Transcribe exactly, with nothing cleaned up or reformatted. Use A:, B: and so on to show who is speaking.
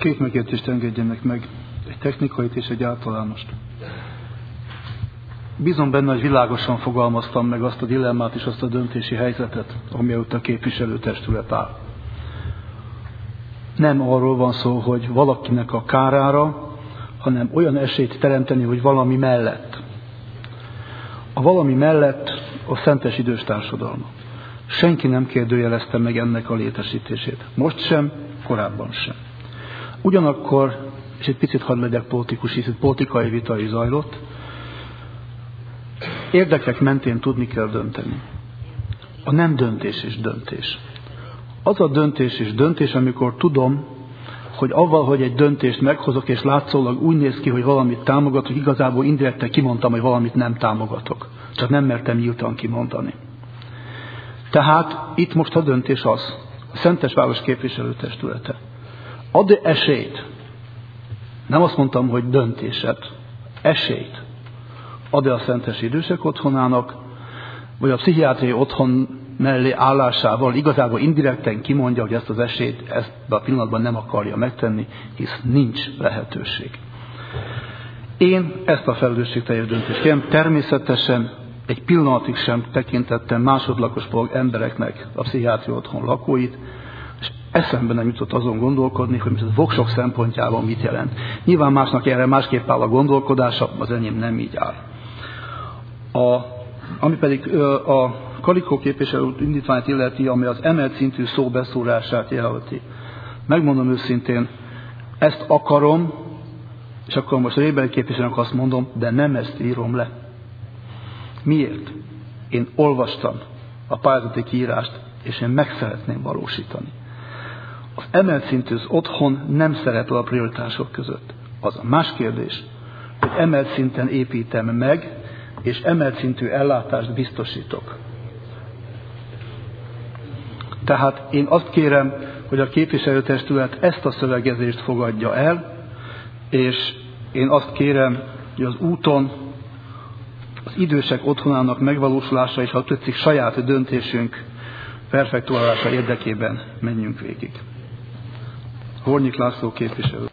A: Két megértést engedjenek meg, egy technikait és egy általánost. Bízom benne, hogy világosan fogalmaztam meg azt a dilemmát és azt a döntési helyzetet, ami előtt a képviselőtestület áll. Nem arról van szó, hogy valakinek a kárára, hanem olyan esélyt teremteni, hogy valami mellett. A valami mellett a szentes idős társadalma. Senki nem kérdőjelezte meg ennek a létesítését. Most sem, korábban sem. Ugyanakkor, és egy picit hadd legyek politikus, hisz politikai vita is zajlott, érdekek mentén tudni kell dönteni. A nem döntés és döntés. Az a döntés és döntés, amikor tudom, hogy avval, hogy egy döntést meghozok, és látszólag úgy néz ki, hogy valamit támogatok, igazából indirekten kimondtam, hogy valamit nem támogatok. Csak nem mertem nyíltan kimondani. Tehát itt most a döntés az, a Szentesváros képviselőtestülete. Ad esélyt, nem azt mondtam, hogy döntéset, esélyt ad-e a Szentes Idősek Otthonának, vagy a pszichiátriai otthon mellé állásával igazából indirekten kimondja, hogy ezt az esélyt ezt a pillanatban nem akarja megtenni, hisz nincs lehetőség. Én ezt a felelősségteljes döntést kérem, természetesen egy pillanatig sem tekintettem másodlagos embereknek a pszichiátriai otthon lakóit, és eszembe nem jutott azon gondolkodni, hogy a voksok szempontjában mit jelent. Nyilván másnak erre másképp áll a gondolkodása, az enyém nem így áll. A, ami pedig a Kalikó képviselő indítványt illeti, ami az emelt szintű szóbeszórását jelenti. Megmondom őszintén, ezt akarom, és akkor most a jövőbeli képviselőnek azt mondom, de nem ezt írom le. Miért? Én olvastam a pályázati kiírást, és én meg szeretném valósítani. Az emelt szintű otthon nem szerepel a prioritások között. Az a más kérdés, hogy emelt szinten építem meg, és emelt szintű ellátást biztosítok. Tehát én azt kérem, hogy a képviselőtestület ezt a szövegezést fogadja el, és én azt kérem, hogy az úton az idősek otthonának megvalósulása és ha tetszik saját döntésünk perfektuálása érdekében menjünk végig. Hornyik László képviselő.